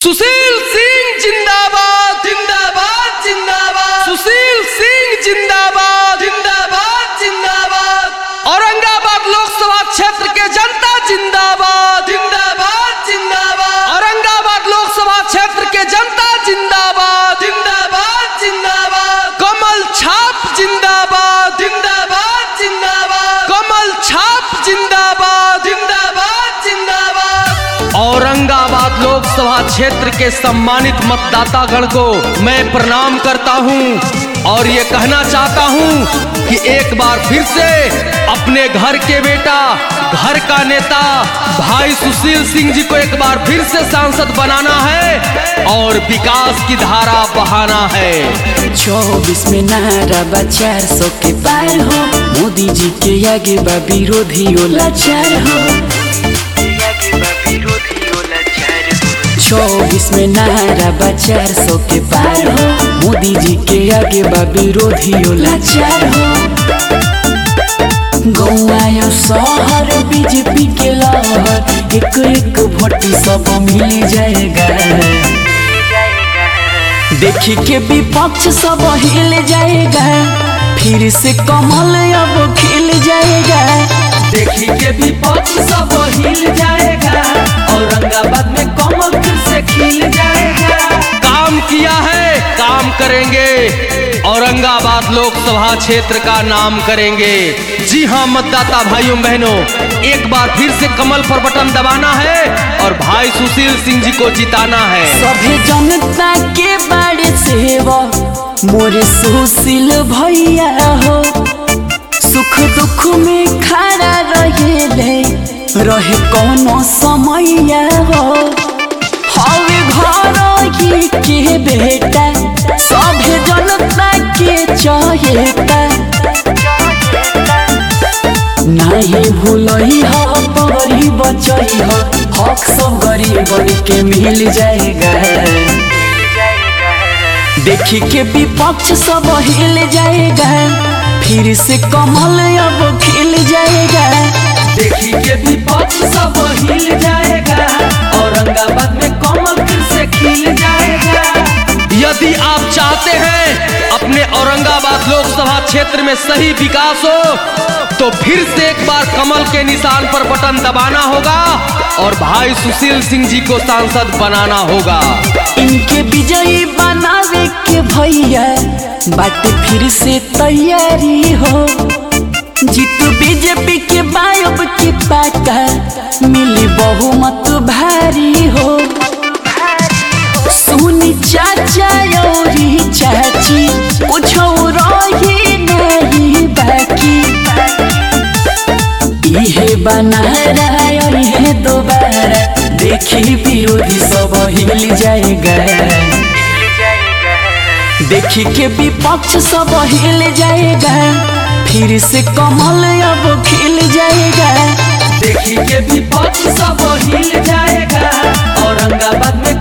सुशील सिंह जिंदाबाद जिंदाबाद जिंदाबाद। सुशील सिंह जिंदाबाद जिंदाबाद जिंदाबाद। औरंगाबाद लोकसभा क्षेत्र के जनता जिंदाबाद जिंदाबाद जिंदाबाद। औरंगाबाद लोकसभा क्षेत्र के जनता जिंदाबाद जिंदाबाद जिंदाबाद। कमल छाप जिंदाबाद जिंदाबाद जिंदाबाद। कमल छाप जिंदाबाद जिंदाबाद जिंदाबाद। औरंगाबाद लोकसभा क्षेत्र के सम्मानित मतदातागण को मैं प्रणाम करता हूं और ये कहना चाहता हूं कि एक बार फिर से अपने घर के बेटा, घर का नेता भाई सुशील सिंह जी को एक बार फिर से सांसद बनाना है और विकास की धारा बहाना है। 24 में नारा बा 400 के पार हो, मोदी जी के आगे बा विरोधियों लाचार हो। 24 में नारा बा 400 के पार हो, मोदी जी के आगे बा विरोधियों लाचार हो। गौआ शहर बीजेपी के लहर, एक एक वोट सब मिल जाएगा। देखी के विपक्ष सब हिल जाएगा, फिर से कमल अब खिल जाएगा। देखी के विपक्ष सब हिल जाएगा, औरंगाबाद में कमल फिर से खिल जाएगा। काम किया है, काम करेंगे, औरंगाबाद लोकसभा क्षेत्र का नाम करेंगे। जी हां मतदाता भाइयों बहनों, एक बार फिर से कमल पर बटन दबाना है और भाई सुशील सिंह जी को जिताना है। सभी जनता के बड़े सेवा मोरे सुशील भैया हो, सुख दुख में खड़ा रहे कोनो समैया हो। हवे घर के बेटा, सभी जनता के चहेता, नहीं भूलई हो परी बचई हो, हक सब गरीबन के मिल जाएगा। देखी के विपक्ष सब हिल जाएगा, फिर से कमल अब खिल जाएगा। देखी के विपक्ष सब हिल जाएगा, औरंगाबाद में कमल फिर से खिल जाएगा। यदि आप चाहते हैं अपने औरंगाबाद लोकसभा क्षेत्र में सही विकास हो, तो फिर से एक बार कमल के निशान पर बटन दबाना होगा और भाई सुशील सिंह जी को सांसद बनाना होगा। इनके विजयी बनावे के भैया बाटे फिर से तैयारी हो। जीत बीजेपी के बायब के पाका, मिली बहुमत भारी हो। सुनी चाचा औरी चाची, कुछ रही नहीं बाकी। इहे बनारा इहे दोबारा, देखी विरोधी सब हिल जाएगा। देखी के विपक्ष सब हिल जाएगा, फिर से कमल अब खिल जाएगा। देखी के विपक्ष सब हिल जाएगा, औरंगाबाद में